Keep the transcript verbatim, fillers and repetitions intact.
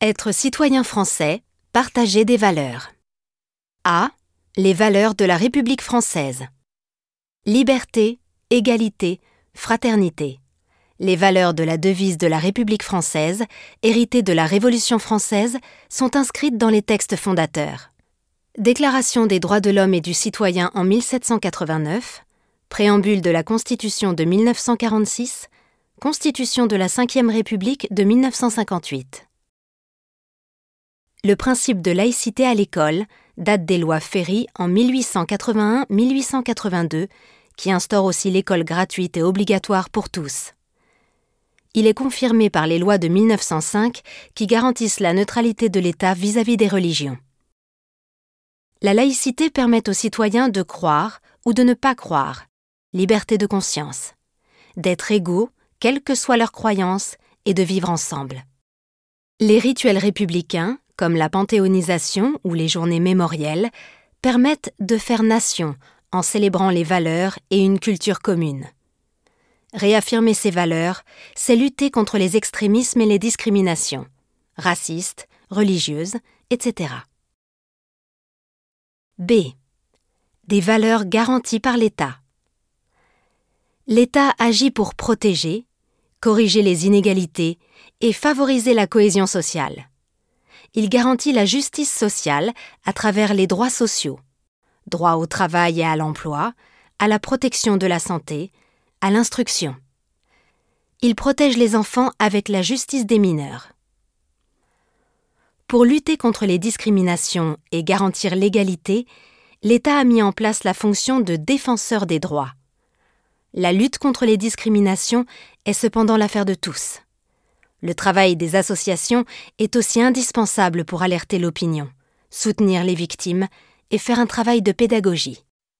Être citoyen français, partager des valeurs. A. Les valeurs de la République française. Liberté, égalité, fraternité. Les valeurs de la devise de la République française, héritées de la Révolution française, sont inscrites dans les textes fondateurs. Déclaration des droits de l'homme et du citoyen en mille sept cent quatre-vingt-neuf, préambule de la Constitution de mille neuf cent quarante-six, Constitution de la cinquième République de mille neuf cent cinquante-huit. Le principe de laïcité à l'école date des lois Ferry en mille huit cent quatre-vingt-un à mille huit cent quatre-vingt-deux, qui instaurent aussi l'école gratuite et obligatoire pour tous. Il est confirmé par les lois de mille neuf cent cinq qui garantissent la neutralité de l'État vis-à-vis des religions. La laïcité permet aux citoyens de croire ou de ne pas croire, liberté de conscience, d'être égaux, quelle que soit leur croyance, et de vivre ensemble. Les rituels républicains, comme la panthéonisation ou les journées mémorielles, permettent de faire nation en célébrant les valeurs et une culture commune. Réaffirmer ces valeurs, c'est lutter contre les extrémismes et les discriminations, racistes, religieuses, et cetera. B. Des valeurs garanties par l'État. L'État agit pour protéger, corriger les inégalités et favoriser la cohésion sociale. Il garantit la justice sociale à travers les droits sociaux, droit au travail et à l'emploi, à la protection de la santé, à l'instruction. Il protège les enfants avec la justice des mineurs. Pour lutter contre les discriminations et garantir l'égalité, l'État a mis en place la fonction de défenseur des droits. La lutte contre les discriminations est cependant l'affaire de tous. Le travail des associations est aussi indispensable pour alerter l'opinion, soutenir les victimes et faire un travail de pédagogie.